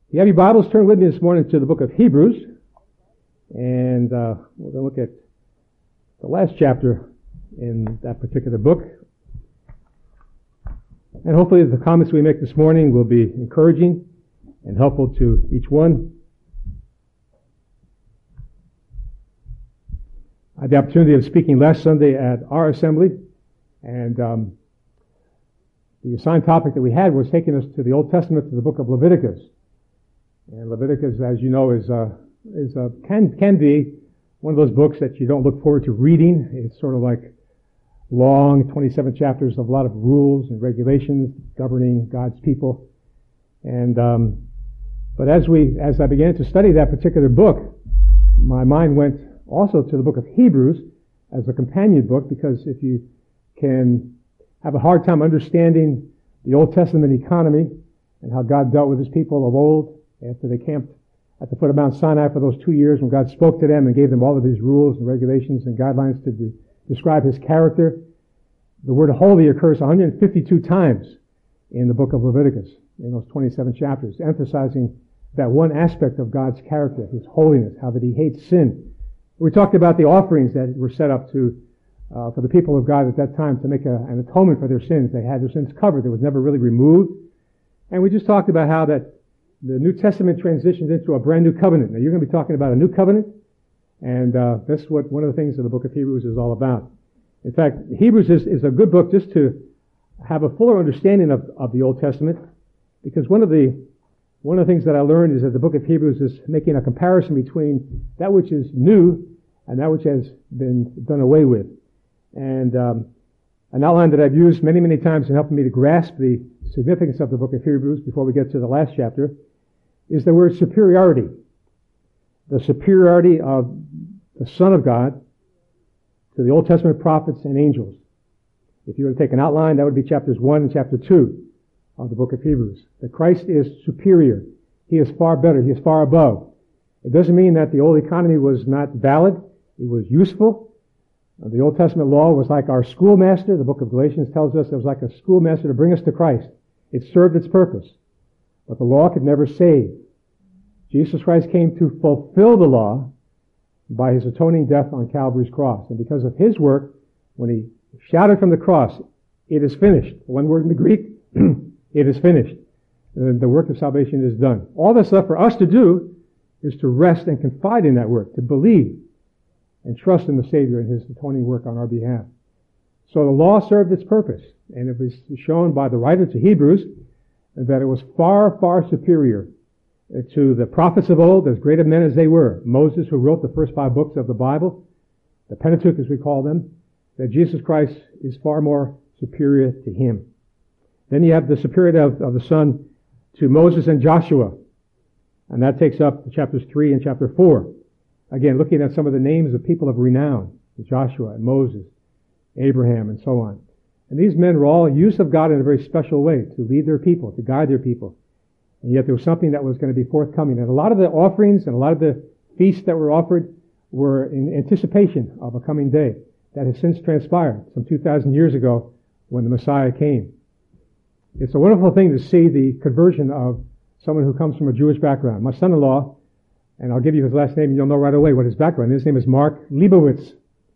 You have your Bibles, turn with me this morning to the book of Hebrews, and we're going to look at the last chapter in that particular book. And hopefully the comments we make this morning will be encouraging and helpful to each one. I had the opportunity of speaking last Sunday at our assembly, and the assigned topic that we had was taking us to the Old Testament, to the book of Leviticus. And Leviticus, as you know, can be one of those books that you don't look forward to reading. It's sort of like long 27 chapters of a lot of rules and regulations governing God's people. And but as I began to study that particular book, my mind went also to the book of Hebrews as a companion book, because if you can have a hard time understanding the Old Testament economy and how God dealt with his people of old, after they camped at the foot of Mount Sinai for those 2 years when God spoke to them and gave them all of his rules and regulations and guidelines to describe his character. The word holy occurs 152 times in the book of Leviticus, in those 27 chapters, emphasizing that one aspect of God's character, his holiness, how that he hates sin. We talked about the offerings that were set up for the people of God at that time to make an atonement for their sins. They had their sins covered. It was never really removed. And we just talked about how that the New Testament transitions into a brand new covenant. Now, you're going to be talking about a new covenant, and that's what one of the things that the book of Hebrews is all about. In fact, Hebrews is a good book just to have a fuller understanding of the Old Testament, because one of the things that I learned is that the book of Hebrews is making a comparison between that which is new and that which has been done away with. And an outline that I've used many, many times in helping me to grasp the significance of the book of Hebrews before we get to the last chapter is the word superiority. The superiority of the Son of God to the Old Testament prophets and angels. If you were to take an outline, that would be chapters 1 and chapter 2 of the book of Hebrews. That Christ is superior. He is far better. He is far above. It doesn't mean that the old economy was not valid. It was useful. The Old Testament law was like our schoolmaster. The book of Galatians tells us it was like a schoolmaster to bring us to Christ. It served its purpose. But the law could never save. Jesus Christ came to fulfill the law by his atoning death on Calvary's cross. And because of his work, when he shouted from the cross, "It is finished." One word in the Greek, it is finished. The work of salvation is done. All that's left for us to do is to rest and confide in that work, to believe and trust in the Savior and his atoning work on our behalf. So the law served its purpose, and it was shown by the writer to Hebrews that it was far, far superior to the prophets of old, as great of men as they were. Moses, who wrote the first 5 books of the Bible, the Pentateuch as we call them, that Jesus Christ is far more superior to him. Then you have the superiority of the Son to Moses and Joshua, and that takes up chapters 3 and chapter 4. Again, looking at some of the names of people of renown, Joshua and Moses, Abraham, and so on. And these men were all used of God in a very special way to lead their people, to guide their people. And yet there was something that was going to be forthcoming. And a lot of the offerings and a lot of the feasts that were offered were in anticipation of a coming day that has since transpired some 2,000 years ago when the Messiah came. It's a wonderful thing to see the conversion of someone who comes from a Jewish background. My son-in-law, and I'll give you his last name and you'll know right away what his background is. His name is Mark Leibowitz.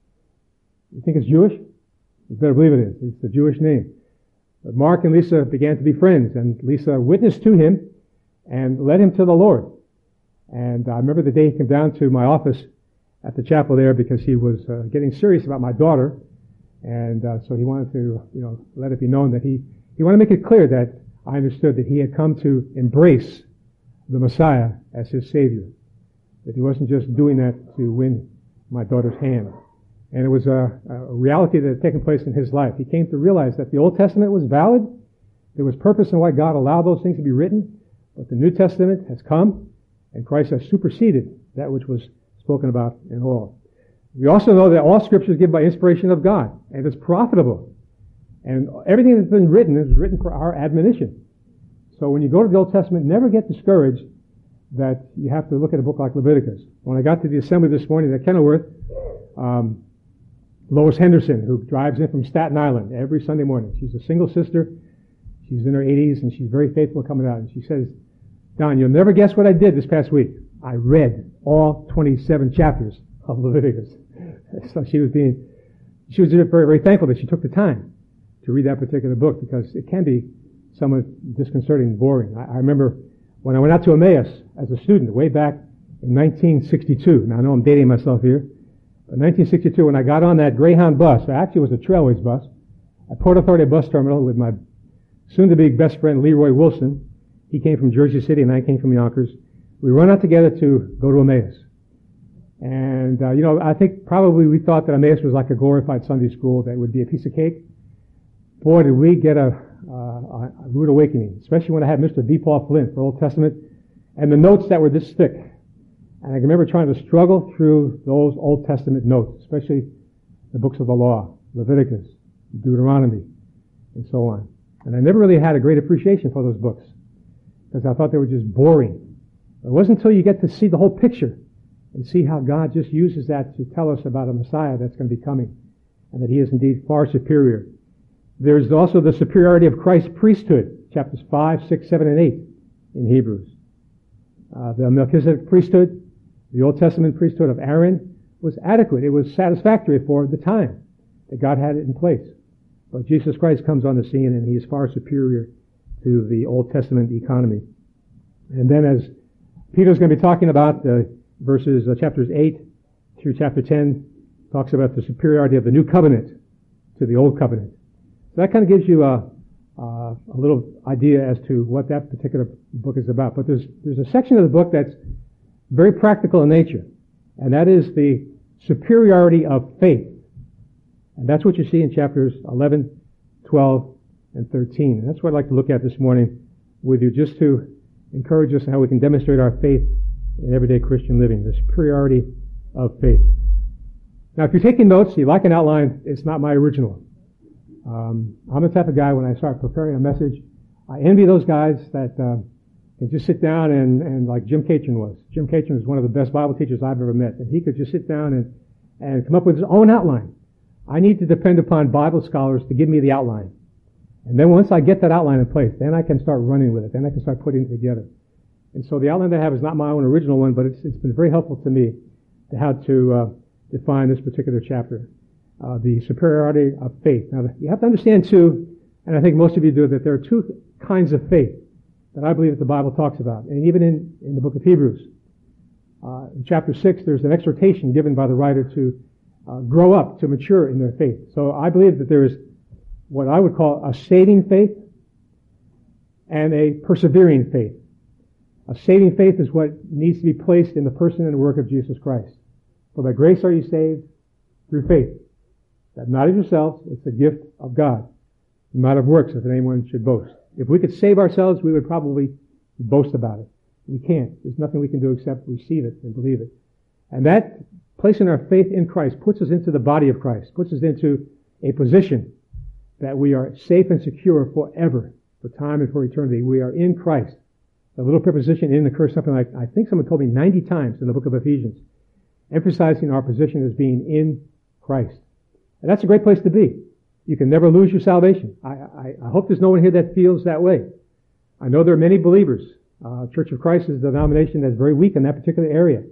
You think it's Jewish? You better believe it is. It's a Jewish name. But Mark and Lisa began to be friends, and Lisa witnessed to him and led him to the Lord. And I remember the day he came down to my office at the chapel there because he was getting serious about my daughter. And so he wanted to, let it be known that he wanted to make it clear that I understood that he had come to embrace the Messiah as his Savior. That he wasn't just doing that to win my daughter's hand. And it was a reality that had taken place in his life. He came to realize that the Old Testament was valid. There was purpose in why God allowed those things to be written. But the New Testament has come, and Christ has superseded that which was spoken about in all. We also know that all Scripture is given by inspiration of God, and it's profitable. And everything that's been written is written for our admonition. So when you go to the Old Testament, never get discouraged that you have to look at a book like Leviticus. When I got to the assembly this morning at Kenilworth, Lois Henderson, who drives in from Staten Island every Sunday morning. She's a single sister. She's in her 80s, and she's very faithful coming out. And she says, Don, you'll never guess what I did this past week. I read all 27 chapters of Leviticus. So she was very, very thankful that she took the time to read that particular book, because it can be somewhat disconcerting and boring. I remember when I went out to Emmaus as a student way back in 1962. Now I know I'm dating myself here. But 1962, when I got on that Greyhound bus, actually it was a Trailways bus, at Port Authority bus terminal with my soon-to-be best friend Leroy Wilson. He came from Jersey City and I came from Yonkers. We run out together to go to Emmaus. And, I think probably we thought that Emmaus was like a glorified Sunday school that would be a piece of cake. Boy, did we get a rude awakening, especially when I had Mr. D. Paul Flint for Old Testament and the notes that were this thick. And I can remember trying to struggle through those Old Testament notes, especially the books of the law, Leviticus, Deuteronomy, and so on. And I never really had a great appreciation for those books, because I thought they were just boring. It wasn't until you get to see the whole picture and see how God just uses that to tell us about a Messiah that's going to be coming, and that he is indeed far superior. There's also the superiority of Christ's priesthood, chapters 5, 6, 7, and 8 in Hebrews. The Melchizedek priesthood, the Old Testament priesthood of Aaron, was adequate. It was satisfactory for the time that God had it in place. But Jesus Christ comes on the scene, and he is far superior to the Old Testament economy. And then, as Peter's going to be talking about, verses chapters 8 through chapter 10 talks about the superiority of the new covenant to the old covenant. So that kind of gives you a little idea as to what that particular book is about. But there's a section of the book that's very practical in nature, and that is the superiority of faith. And that's what you see in chapters 11, 12, and 13. And that's what I'd like to look at this morning with you, just to encourage us in how we can demonstrate our faith in everyday Christian living, the superiority of faith. Now, if you're taking notes, you like an outline, it's not my original. I'm the type of guy, when I start preparing a message, I envy those guys that can just sit down and like Jim Catron was. Jim Catron was one of the best Bible teachers I've ever met, and he could just sit down and come up with his own outline. I need to depend upon Bible scholars to give me the outline. And then once I get that outline in place, then I can start running with it. Then I can start putting it together. And so the outline that I have is not my own original one, but it's been very helpful to me to how to define this particular chapter, the superiority of faith. Now, you have to understand too, and I think most of you do, that there are two kinds of faith that I believe that the Bible talks about, and even in the book of Hebrews. In chapter 6, there's an exhortation given by the writer to grow up, to mature in their faith. So I believe that there is what I would call a saving faith and a persevering faith. A saving faith is what needs to be placed in the person and work of Jesus Christ. For by grace are you saved through faith. That not of yourselves, it's a gift of God. Not of works, if anyone should boast. If we could save ourselves, we would probably boast about it. We can't. There's nothing we can do except receive it and believe it. And that placing our faith in Christ puts us into the body of Christ, puts us into a position that we are safe and secure forever, for time and for eternity. We are in Christ. The little preposition in occurs something like, I think someone told me 90 times in the book of Ephesians, emphasizing our position as being in Christ. And that's a great place to be. You can never lose your salvation. I hope there's no one here that feels that way. I know there are many believers. Church of Christ is a denomination that's very weak in that particular area.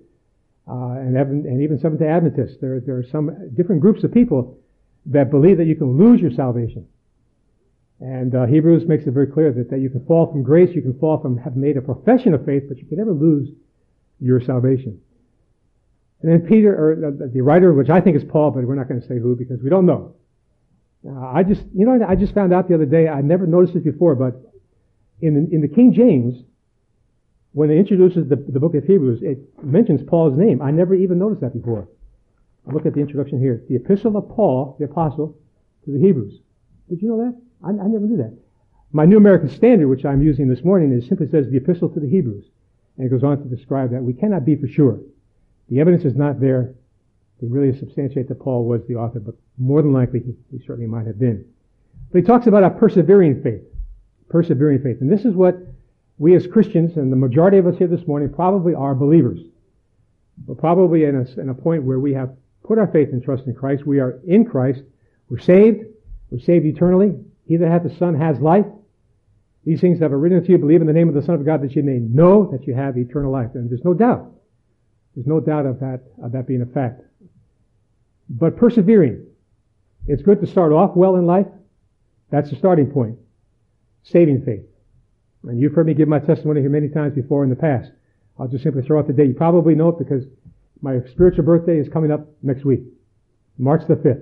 And even Seventh-day Adventists. There are some different groups of people that believe that you can lose your salvation. And Hebrews makes it very clear that you can fall from grace, you can fall from having made a profession of faith, but you can never lose your salvation. And then Peter, or the writer, which I think is Paul, but we're not going to say who because we don't know. I just found out the other day, I never noticed it before, but in the King James, when it introduces the book of Hebrews, it mentions Paul's name. I never even noticed that before. Look at the introduction here. The epistle of Paul, the apostle, to the Hebrews. Did you know that? I never knew that. My New American Standard, which I'm using this morning, simply says the epistle to the Hebrews. And it goes on to describe that we cannot be for sure. The evidence is not there to really substantiate that Paul was the author, but more than likely he certainly might have been. But he talks about a persevering faith. Persevering faith. And this is what we as Christians, and the majority of us here this morning, probably are believers. We're probably in a point where we have put our faith and trust in Christ. We are in Christ. We're saved. We're saved eternally. He that hath the Son has life. These things have I written to you, believe in the name of the Son of God, that you may know that you have eternal life. And there's no doubt. There's no doubt of that being a fact. But persevering. It's good to start off well in life. That's the starting point. Saving faith. And you've heard me give my testimony here many times before in the past. I'll just simply throw out the date. You probably know it because my spiritual birthday is coming up next week. March the 5th,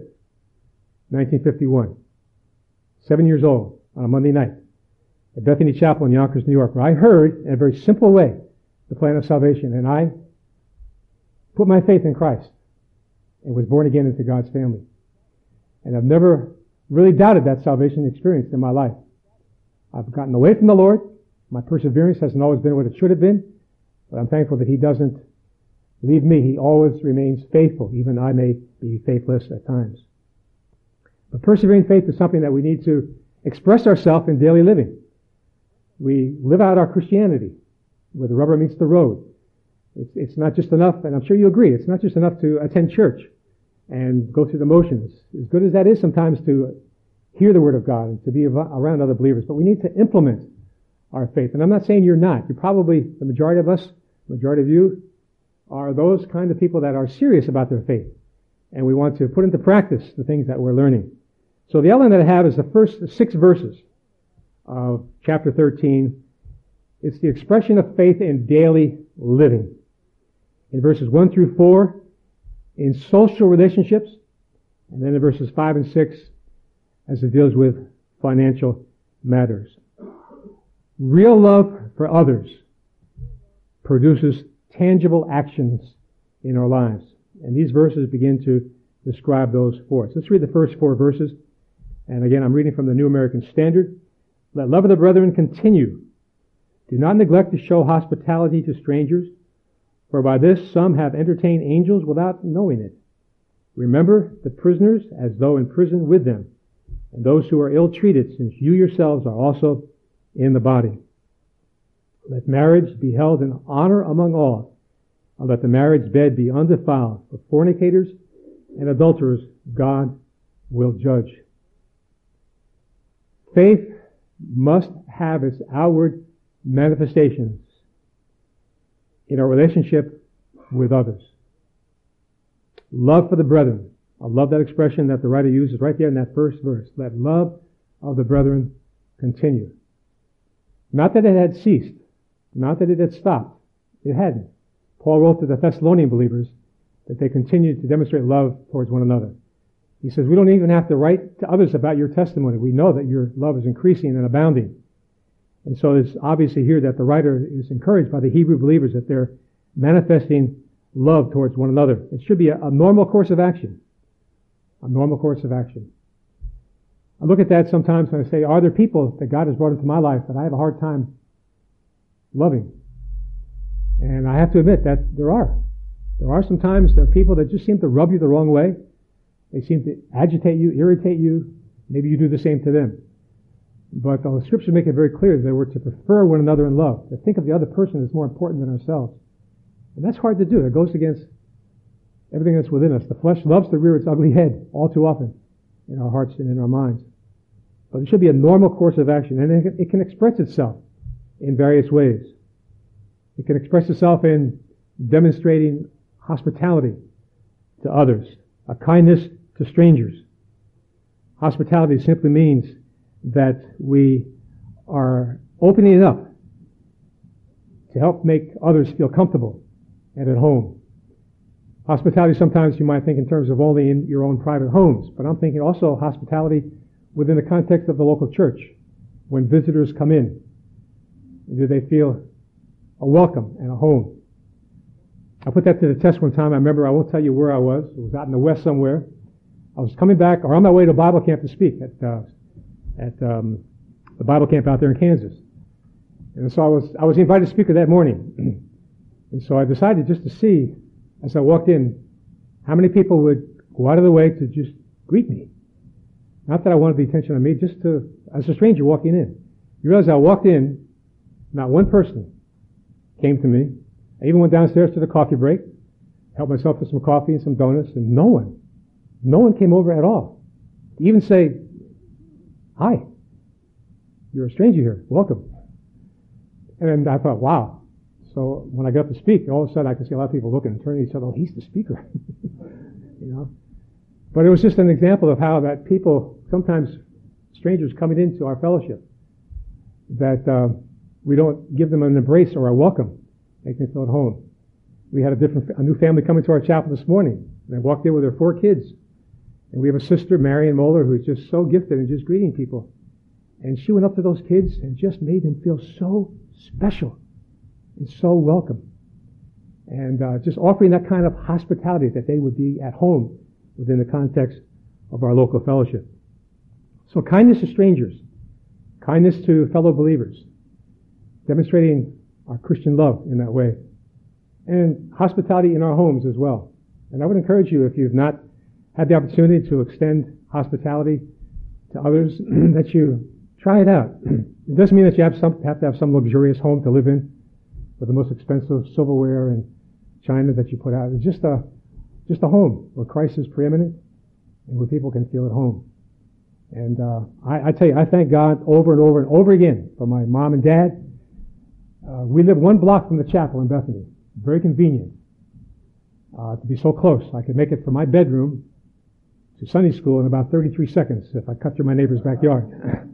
1951. 7 years old on a Monday night at Bethany Chapel in Yonkers, New York, where I heard in a very simple way the plan of salvation. And I put my faith in Christ and was born again into God's family. And I've never really doubted that salvation experience in my life. I've gotten away from the Lord. My perseverance hasn't always been what it should have been. But I'm thankful that He doesn't leave me. He always remains faithful, even I may be faithless at times. But persevering faith is something that we need to express ourselves in daily living. We live out our Christianity where the rubber meets the road. It's not just enough, and I'm sure you agree, it's not just enough to attend church and go through the motions. As good as that is sometimes to hear the Word of God and to be around other believers, but we need to implement our faith. And I'm not saying you're not. You're probably, the majority of us, the majority of you, are those kind of people that are serious about their faith. And we want to put into practice the things that we're learning. So the outline that I have is the first 6 verses of chapter 13. It's the expression of faith in daily living. In verses 1 through 4, in social relationships, and then in verses 5 and 6, as it deals with financial matters. Real love for others produces tangible actions in our lives. And these verses begin to describe those for us. Let's read the first 4 verses. And again, I'm reading from the New American Standard. Let love of the brethren continue. Do not neglect to show hospitality to strangers, for by this some have entertained angels without knowing it. Remember the prisoners as though in prison with them, and those who are ill-treated, since you yourselves are also in the body. Let marriage be held in honor among all, and let the marriage bed be undefiled. For fornicators and adulterers God will judge. Faith must have its outward manifestations in our relationship with others. Love for the brethren. I love that expression that the writer uses right there in that first verse. Let love of the brethren continue. Not that it had ceased. Not that it had stopped. It hadn't. Paul wrote to the Thessalonian believers that they continued to demonstrate love towards one another. He says, we don't even have to write to others about your testimony. We know that your love is increasing and abounding. And so it's obviously here that the writer is encouraged by the Hebrew believers that they're manifesting love towards one another. It should be a normal course of action. A normal course of action. I look at that sometimes and I say, are there people that God has brought into my life that I have a hard time loving? And I have to admit that there are. There are sometimes there are people that just seem to rub you the wrong way. They seem to agitate you, irritate you. Maybe you do the same to them. But the Scriptures make it very clear that we're to prefer one another in love, to think of the other person as more important than ourselves. And that's hard to do. It goes against everything that's within us. The flesh loves to rear its ugly head all too often in our hearts and in our minds. But it should be a normal course of action, and it can express itself in various ways. It can express itself in demonstrating hospitality to others, a kindness to strangers. Hospitality simply means that we are opening it up to help make others feel comfortable and at home. Hospitality, sometimes you might think in terms of only in your own private homes, but I'm thinking also hospitality within the context of the local church. When visitors come in, do they feel a welcome and a home? I put that to the test one time. I remember, I won't tell you where I was. It was out in the West somewhere. I was coming back, or on my way to Bible camp to speak at the Bible camp out there in Kansas. And so I was invited to speak that morning. And so I decided just to see, as I walked in, how many people would go out of the way to just greet me. Not that I wanted the attention on me, just to, as a stranger walking in. You realize I walked in, not one person came to me. I even went downstairs to the coffee break, helped myself to some coffee and some donuts, and no one came over at all to even say, hi. you're a stranger here. Welcome. And I thought, wow. So when I got to speak, all of a sudden I could see a lot of people looking and turning to each other. Oh, he's the speaker. You know. But it was just an example of how that people, sometimes strangers coming into our fellowship, that we don't give them an embrace or a welcome. They can feel at home. We had a new family come into our chapel this morning. They walked in with their 4 kids. And we have a sister, Marion Moeller, who's just so gifted in just greeting people. And she went up to those kids and just made them feel so special and so welcome. And just offering that kind of hospitality that they would be at home within the context of our local fellowship. So kindness to strangers, kindness to fellow believers, demonstrating our Christian love in that way, and hospitality in our homes as well. And I would encourage you, if you've not had the opportunity to extend hospitality to others, that you try it out. It doesn't mean that you have to have some luxurious home to live in with the most expensive silverware and china that you put out. It's just a home where Christ is preeminent and where people can feel at home. And I tell you, I thank God over and over and over again for my mom and dad. We live 1 block from the chapel in Bethany. Very convenient to be so close. I could make it from my bedroom to Sunday school in about 33 seconds if I cut through my neighbor's backyard.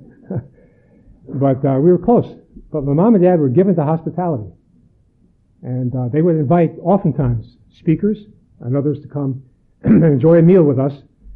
But we were close. But my mom and dad were given to hospitality. And they would invite, oftentimes, speakers and others to come and enjoy a meal with us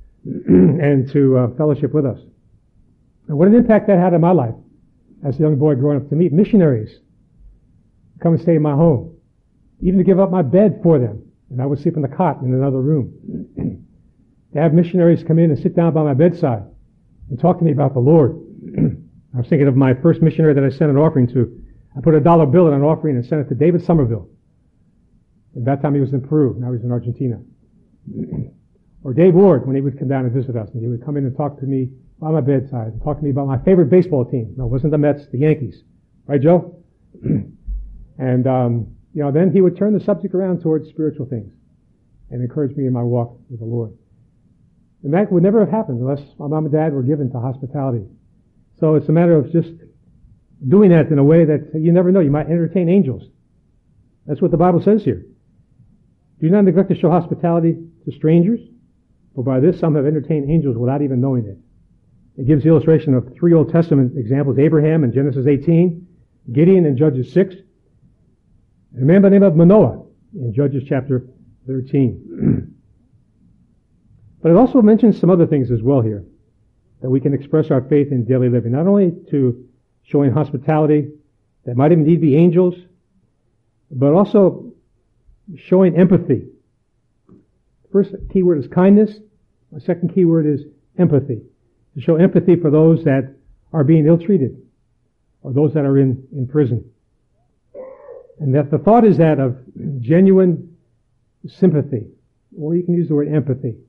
and to fellowship with us. And what an impact that had on my life as a young boy growing up, to meet missionaries come and stay in my home, even to give up my bed for them. And I would sleep in the cot in another room. To have missionaries come in and sit down by my bedside and talk to me about the Lord. I was thinking of my first missionary that I sent an offering to. I put a $1 bill in an offering and sent it to David Somerville. At that time he was in Peru. Now he's in Argentina. Or Dave Ward, when he would come down and visit us, and he would come in and talk to me by my bedside and talk to me about my favorite baseball team. No, it wasn't the Mets, the Yankees. Right, Joe? And, then he would turn the subject around towards spiritual things and encourage me in my walk with the Lord. And that would never have happened unless my mom and dad were given to hospitality. So it's a matter of just doing that in a way that you never know. You might entertain angels. That's what the Bible says here. Do not neglect to show hospitality to strangers, for by this some have entertained angels without even knowing it. It gives the illustration of 3 Old Testament examples: Abraham in Genesis 18, Gideon in Judges 6, and a man by the name of Manoah in Judges chapter 13. But it also mentions some other things as well here, that we can express our faith in daily living, not only to showing hospitality that might indeed be angels, but also showing empathy. First key word is kindness. My second key word is empathy. To show empathy for those that are being ill-treated or those that are in prison. And that the thought is that of genuine sympathy, or you can use the word empathy,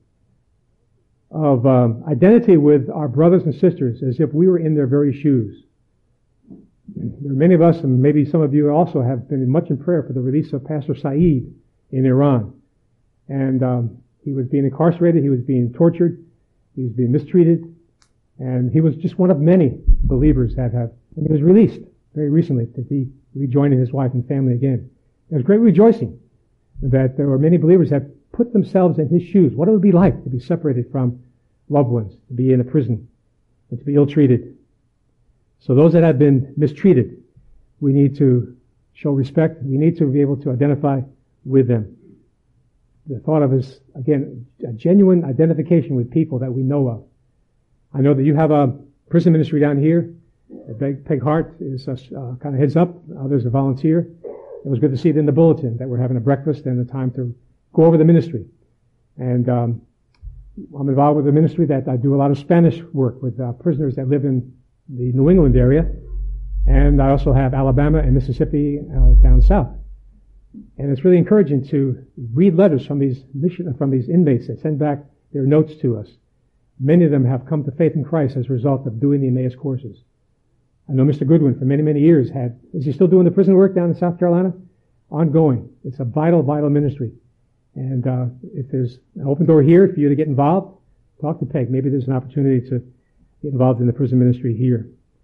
of identity with our brothers and sisters as if we were in their very shoes. There are many of us, and maybe some of you also, have been much in prayer for the release of Pastor Saeed in Iran. And he was being incarcerated, he was being tortured, he was being mistreated, and he was just one of many believers that have, and he was released very recently to be rejoining his wife and family again. There was great rejoicing that there were many believers that put themselves in his shoes, what it would be like to be separated from loved ones, to be in a prison, and to be ill-treated. So those that have been mistreated, we need to show respect. We need to be able to identify with them. The thought of is, again, a genuine identification with people that we know of. I know that you have a prison ministry down here. Peg Hart is kind of heads up. Others are volunteer. It was good to see it in the bulletin that we're having a breakfast and a time to go over the ministry. And I'm involved with a ministry that I do a lot of Spanish work with prisoners that live in the New England area. And I also have Alabama and Mississippi down south. And it's really encouraging to read letters from these inmates that send back their notes to us. Many of them have come to faith in Christ as a result of doing the Emmaus courses. I know Mr. Goodwin for many, many years is he still doing the prison work down in South Carolina? Ongoing. It's a vital, vital ministry. And if there's an open door here for you to get involved, talk to Peg. Maybe there's an opportunity to get involved in the prison ministry here.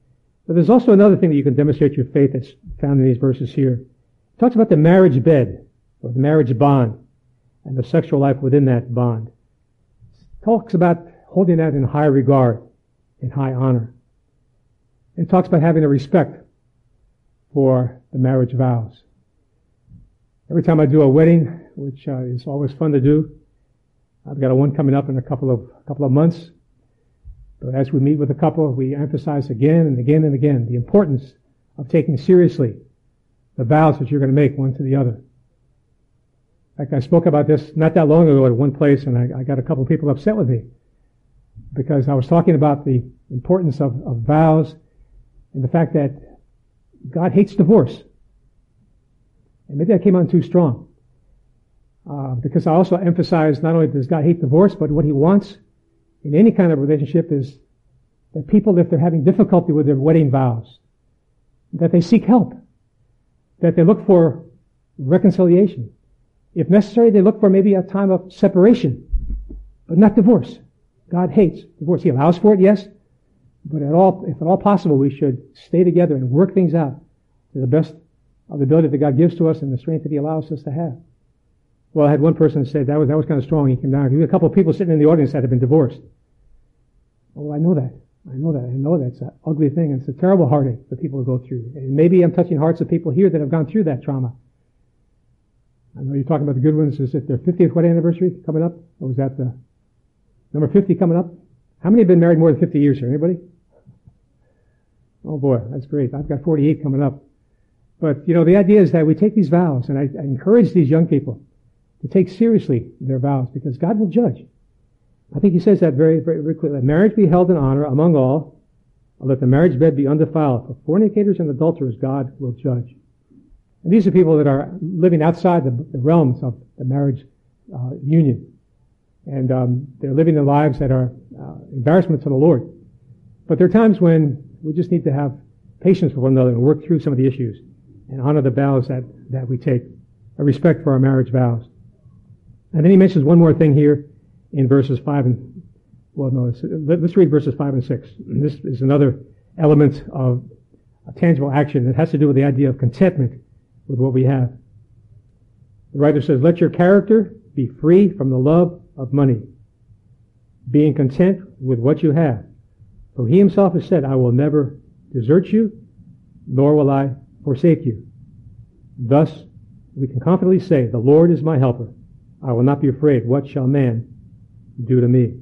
But there's also another thing that you can demonstrate your faith that's found in these verses here. It talks about the marriage bed, or the marriage bond, and the sexual life within that bond. It talks about holding that in high regard, in high honor. It talks about having a respect for the marriage vows. Every time I do a wedding, which is always fun to do, I've got one coming up in a couple of months. But as we meet with a couple, we emphasize again and again and again the importance of taking seriously the vows that you're going to make one to the other. In fact, I spoke about this not that long ago at one place, and I got a couple of people upset with me because I was talking about the importance of vows and the fact that God hates divorce. And maybe I came on too strong because I also emphasized not only does God hate divorce, but what He wants in any kind of relationship is that people, if they're having difficulty with their wedding vows, that they seek help, that they look for reconciliation. If necessary, they look for maybe a time of separation, but not divorce. God hates divorce. He allows for it, yes, but if at all possible, we should stay together and work things out to the best of the ability that God gives to us and the strength that He allows us to have. Well, I had one person say that was kind of strong. He came down. There were a couple of people sitting in the audience that had been divorced. Oh, I know that. I know that's an ugly thing. And it's a terrible heartache for people to go through. And maybe I'm touching hearts of people here that have gone through that trauma. I know you're talking about the good ones. Is it their 50th wedding anniversary coming up? Or was that the number 50 coming up? How many have been married more than 50 years here? Anybody? Oh boy, that's great. I've got 48 coming up. But, the idea is that we take these vows, and I encourage these young people to take seriously their vows, because God will judge. I think He says that very, very, very clearly. Let marriage be held in honor among all, and let the marriage bed be undefiled. For fornicators and adulterers, God will judge. And these are people that are living outside the realms of the marriage union. And they're living their lives that are embarrassment to the Lord. But there are times when we just need to have patience with one another and work through some of the issues and honor the vows that we take, a respect for our marriage vows. And then he mentions one more thing here in verses 5 and, let's read verses 5 and 6. This is another element of a tangible action that has to do with the idea of contentment with what we have. The writer says, let your character be free from the love of money, being content with what you have. For He Himself has said, I will never desert you, nor will I forsake you. Thus, we can confidently say, the Lord is my helper. I will not be afraid. What shall man do to me?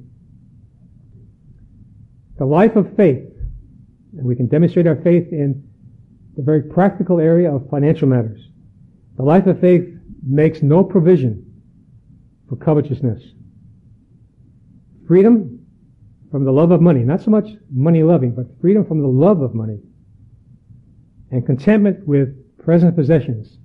The life of faith, and we can demonstrate our faith in the very practical area of financial matters. The life of faith makes no provision for covetousness. Freedom from the love of money, not so much money loving, but freedom from the love of money, and contentment with present possessions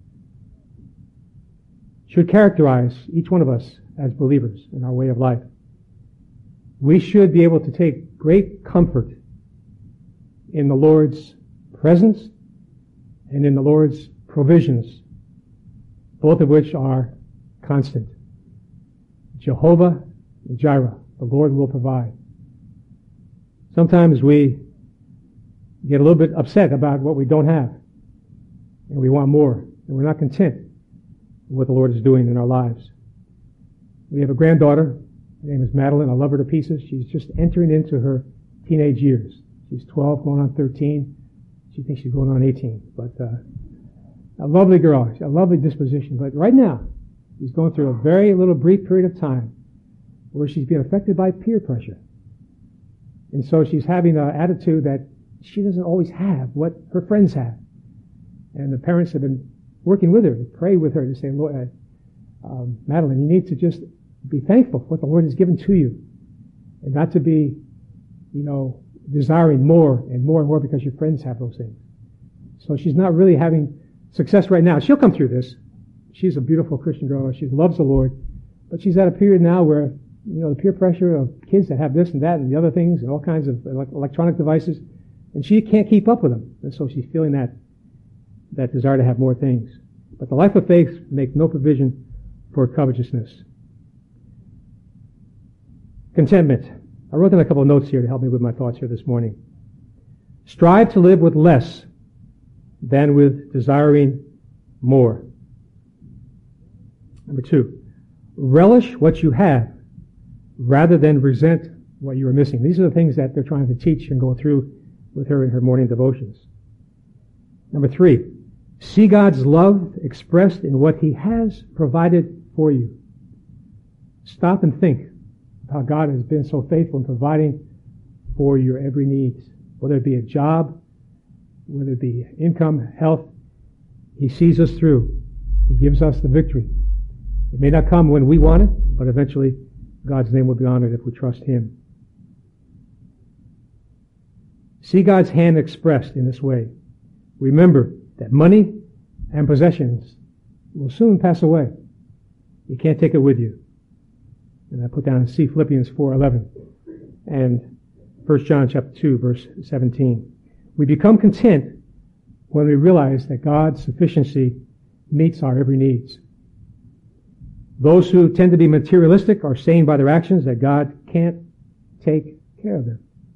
should characterize each one of us as believers in our way of life. We should be able to take great comfort in the Lord's presence and in the Lord's provisions, both of which are constant. Jehovah Jireh, the Lord will provide. Sometimes we get a little bit upset about what we don't have, and we want more, and we're not content with what the Lord is doing in our lives. We have a granddaughter. Her name is Madeline. I love her to pieces. She's just entering into her teenage years. She's 12, going on 13. She thinks she's going on 18. But a lovely girl, a lovely disposition. But right now, she's going through a very little brief period of time where she's being affected by peer pressure. And so she's having an attitude that she doesn't always have what her friends have. And the parents have been working with her to pray with her to say, Lord, Madeline, you need to just be thankful for what the Lord has given to you, and not to be, desiring more and more and more because your friends have those things. So she's not really having success right now. She'll come through this. She's a beautiful Christian girl. She loves the Lord, but she's at a period now where, the peer pressure of kids that have this and that and the other things and all kinds of electronic devices, and she can't keep up with them. And so she's feeling that desire to have more things. But the life of faith makes no provision for covetousness. Contentment. I wrote down a couple of notes here to help me with my thoughts here this morning. Strive to live with less than with desiring more. Number 2, relish what you have rather than resent what you are missing. These are the things that they're trying to teach and go through with her in her morning devotions. Number 3, see God's love expressed in what He has provided for you. Stop and think of how God has been so faithful in providing for your every need, whether it be a job, whether it be income, health. He sees us through. He gives us the victory. It may not come when we want it, but eventually God's name will be honored if we trust Him. See God's hand expressed in this way. Remember that money and possessions will soon pass away. You can't take it with you. And I put down see Philippians 4:11 and 1 John chapter 2 verse 17. We become content when we realize that God's sufficiency meets our every needs. Those who tend to be materialistic are saying by their actions that God can't take care of them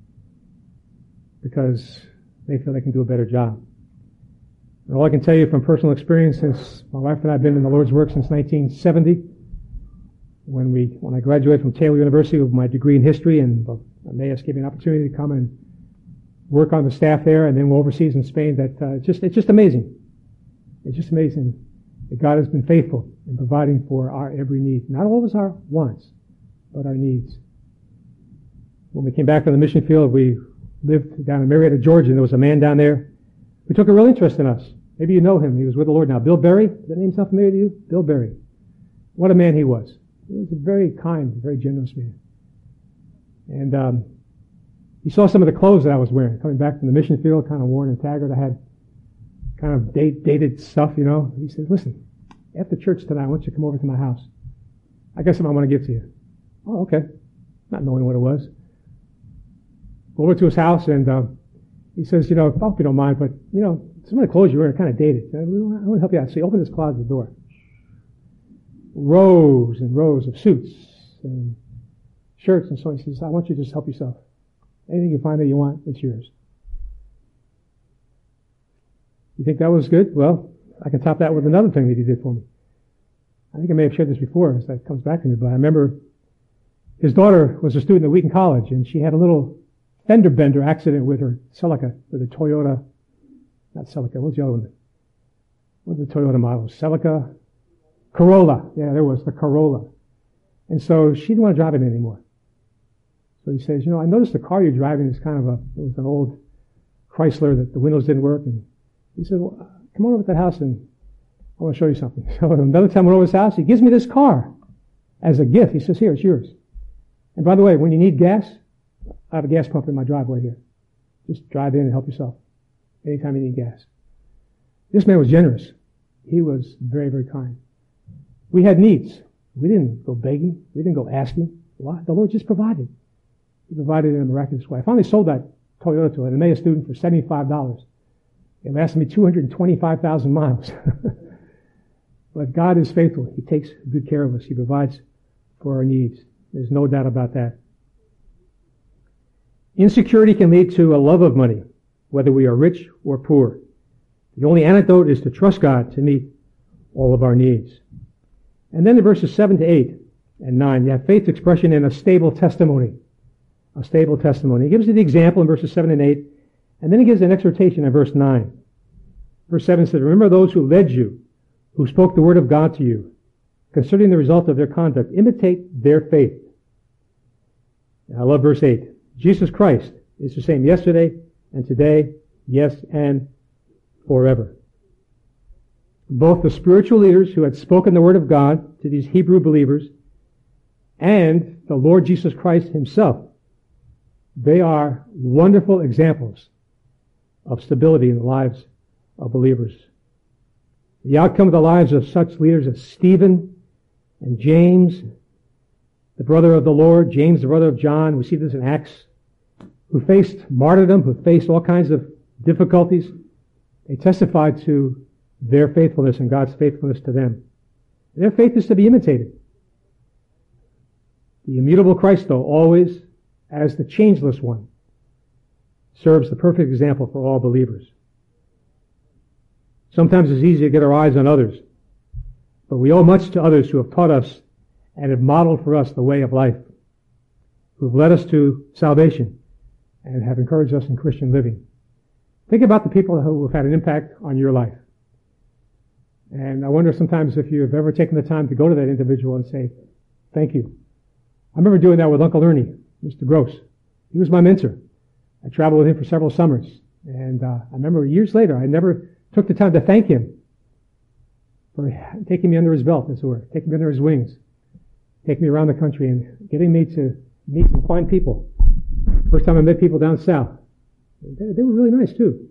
because they feel they can do a better job. And all I can tell you from personal experience, since my wife and I have been in the Lord's work since 1970, when I graduated from Taylor University with my degree in history, and Emmaus gave me an opportunity to come and work on the staff there, and then we're overseas in Spain, that it's just amazing. It's just amazing that God has been faithful in providing for our every need. Not always our wants, but our needs. When we came back from the mission field, we lived down in Marietta, Georgia, and there was a man down there who took a real interest in us. Maybe you know him. He was with the Lord now. Bill Berry. Does that name sound familiar to you? Bill Berry. What a man he was. He was a very kind, very generous man. And he saw some of the clothes that I was wearing, coming back from the mission field, kind of worn and tattered. I had kind of dated stuff, you know. He said, listen, after church tonight, I want you to come over to my house. I got something I want to give to you. Oh, okay. Not knowing what it was. Go over to his house, and he says, I hope you don't mind, but, some of the clothes you're wearing are kind of dated. I want to help you out. So he opened his closet door. Rows and rows of suits and shirts and so on. He says, I want you to just help yourself. Anything you find that you want, it's yours. You think that was good? Well, I can top that with another thing that he did for me. I think I may have shared this before, as that comes back to me, but I remember his daughter was a student at Wheaton College, and she had a little fender bender accident with her Celica, with a Toyota, not Celica, what was the other one? What was the Toyota model? Celica? Corolla. Yeah, there was the Corolla. And so she didn't want to drive it anymore. So he says, I noticed the car you're driving is kind of it was an old Chrysler that the windows didn't work. And he said, well, come on over to that house and I want to show you something. So another time I went over to his house, he gives me this car as a gift. He says, here, it's yours. And by the way, when you need gas, I have a gas pump in my driveway here. Just drive in and help yourself anytime you need gas. This man was generous. He was very, very kind. We had needs. We didn't go begging. We didn't go asking. The Lord just provided. He provided in a miraculous way. I finally sold that Toyota to an Emmaus student for $75. It lasted me 225,000 miles. But God is faithful. He takes good care of us. He provides for our needs. There's no doubt about that. Insecurity can lead to a love of money, whether we are rich or poor. The only antidote is to trust God to meet all of our needs. And then in verses 7 to 8 and 9, you have faith's expression in a stable testimony. A stable testimony. He gives you the example in verses 7 and 8, and then he gives an exhortation in verse 9. Verse 7 says, remember those who led you, who spoke the word of God to you. Concerning the result of their conduct, imitate their faith. And I love verse 8. Jesus Christ is the same yesterday and today, yes, and forever. Both the spiritual leaders who had spoken the word of God to these Hebrew believers and the Lord Jesus Christ himself, they are wonderful examples of stability in the lives of believers. The outcome of the lives of such leaders as Stephen and James, the brother of the Lord, James, the brother of John, we see this in Acts, who faced martyrdom, who faced all kinds of difficulties. They testified to their faithfulness and God's faithfulness to them. Their faith is to be imitated. The immutable Christ, though, always as the changeless one, serves the perfect example for all believers. Sometimes it's easy to get our eyes on others, but we owe much to others who have taught us and have modeled for us the way of life, who have led us to salvation and have encouraged us in Christian living. Think about the people who have had an impact on your life. And I wonder sometimes if you've ever taken the time to go to that individual and say, thank you. I remember doing that with Uncle Ernie, Mr. Gross. He was my mentor. I traveled with him for several summers. And I remember years later, I never took the time to thank him for taking me under his belt, as it were, taking me under his wings, taking me around the country and getting me to meet some fine people. First time I met people down south. They were really nice, too.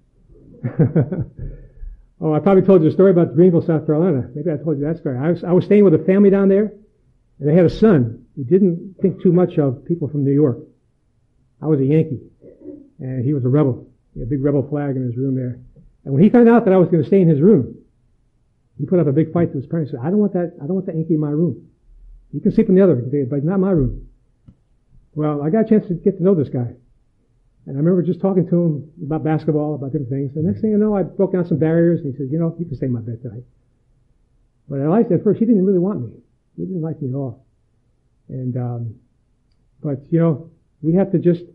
Oh, I probably told you a story about Greenville, South Carolina. Maybe I told you that story. I was staying with a family down there, and they had a son who didn't think too much of people from New York. I was a Yankee, and he was a rebel. He had a big rebel flag in his room there. And when he found out that I was going to stay in his room, he put up a big fight to his parents. He said, I don't want that Yankee in my room. You can sleep in the other, but not my room. Well, I got a chance to get to know this guy. And I remember just talking to him about basketball, about different things. The next thing you know, I broke down some barriers, and he said, you can stay in my bed tonight. But I liked it at first. He didn't really want me. He didn't like me at all. And, but we have to just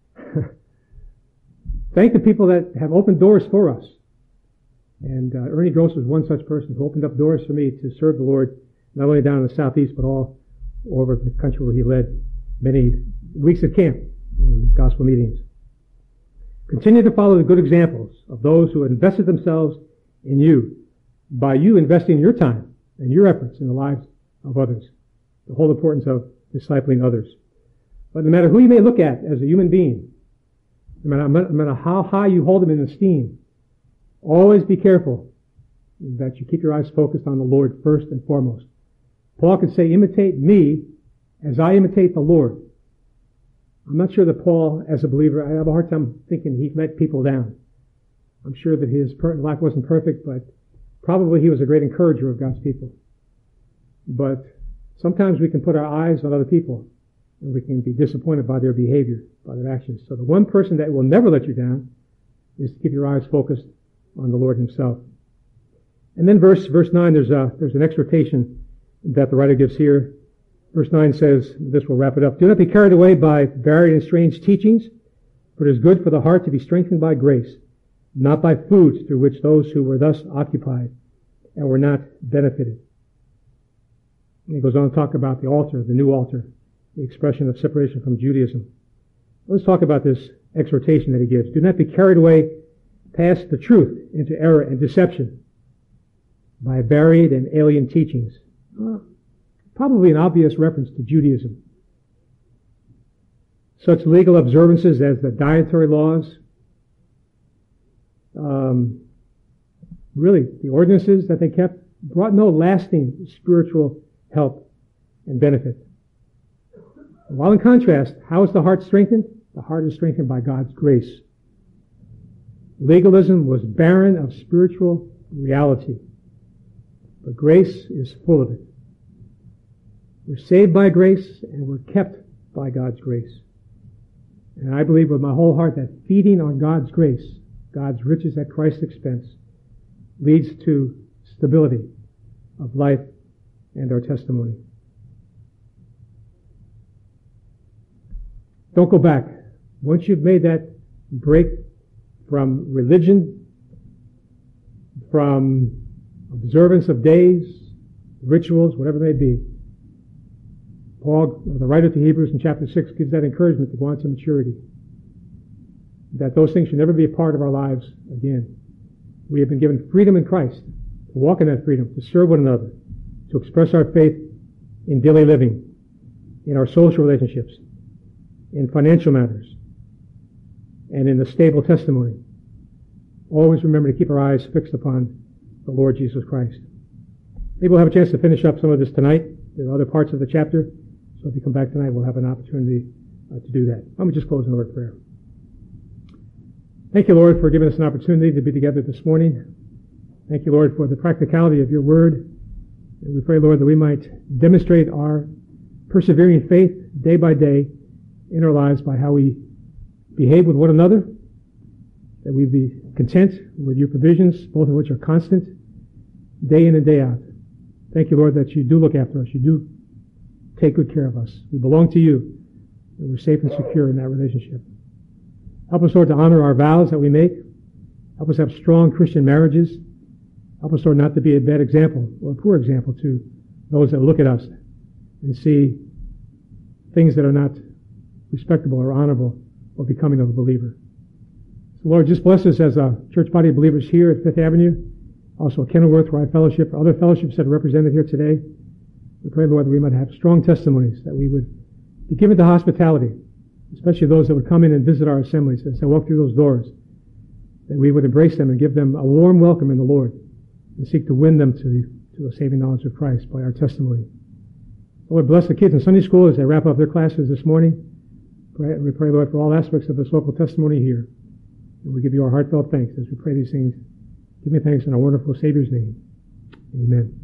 thank the people that have opened doors for us. And Ernie Gross was one such person who opened up doors for me to serve the Lord, not only down in the southeast, but all over the country, where he led many weeks at camp and gospel meetings. Continue to follow the good examples of those who invested themselves in you by you investing your time and your efforts in the lives of others. The whole importance of discipling others. But no matter who you may look at as a human being, no matter how high you hold them in esteem, always be careful that you keep your eyes focused on the Lord first and foremost. Paul could say, imitate me as I imitate the Lord. I'm not sure that Paul, as a believer, I have a hard time thinking he let people down. I'm sure that his life wasn't perfect, but probably he was a great encourager of God's people. But sometimes we can put our eyes on other people, and we can be disappointed by their behavior, by their actions. So the one person that will never let you down is to keep your eyes focused on the Lord himself. And then verse 9, there's an exhortation that the writer gives here. Verse 9 says, this will wrap it up, do not be carried away by varied and strange teachings, for it is good for the heart to be strengthened by grace, not by foods through which those who were thus occupied and were not benefited. And he goes on to talk about the altar, the new altar, the expression of separation from Judaism. Let's talk about this exhortation that he gives. Do not be carried away past the truth into error and deception by varied and alien teachings. Probably an obvious reference to Judaism. Such legal observances as the dietary laws, really the ordinances that they kept, brought no lasting spiritual help and benefit. While in contrast, how is the heart strengthened? The heart is strengthened by God's grace. Legalism was barren of spiritual reality, but grace is full of it. We're saved by grace, and we're kept by God's grace. And I believe with my whole heart that feeding on God's grace, God's riches at Christ's expense, leads to stability of life and our testimony. Don't go back. Once you've made that break from religion, from observance of days, rituals, whatever it may be, Paul, the writer to Hebrews in chapter 6, gives that encouragement to go on to maturity. That those things should never be a part of our lives again. We have been given freedom in Christ to walk in that freedom, to serve one another, to express our faith in daily living, in our social relationships, in financial matters, and in the stable testimony. Always remember to keep our eyes fixed upon the Lord Jesus Christ. Maybe we'll have a chance to finish up some of this tonight. There are other parts of the chapter. So if you come back tonight, we'll have an opportunity to do that. Let me just close in a word of prayer. Thank you, Lord, for giving us an opportunity to be together this morning. Thank you, Lord, for the practicality of your word. And we pray, Lord, that we might demonstrate our persevering faith day by day in our lives by how we behave with one another, that we be content with your provisions, both of which are constant, day in and day out. Thank you, Lord, that you do look after us. You do take good care of us. We belong to you, and we're safe and secure in that relationship. Help us, Lord, to honor our vows that we make. Help us have strong Christian marriages. Help us, Lord, not to be a bad example or a poor example to those that look at us and see things that are not respectable or honorable or becoming of a believer. So, Lord, just bless us as a church body of believers here at Fifth Avenue, also at Kenilworth, where I fellowship, other fellowships that are represented here today. We pray, Lord, that we might have strong testimonies, that we would be given to hospitality, especially those that would come in and visit our assemblies as they walk through those doors, that we would embrace them and give them a warm welcome in the Lord and seek to win them to a saving knowledge of Christ by our testimony. Lord, bless the kids in Sunday school as they wrap up their classes this morning. We pray, Lord, for all aspects of this local testimony here. And we give you our heartfelt thanks as we pray these things. Give me thanks in our wonderful Savior's name. Amen.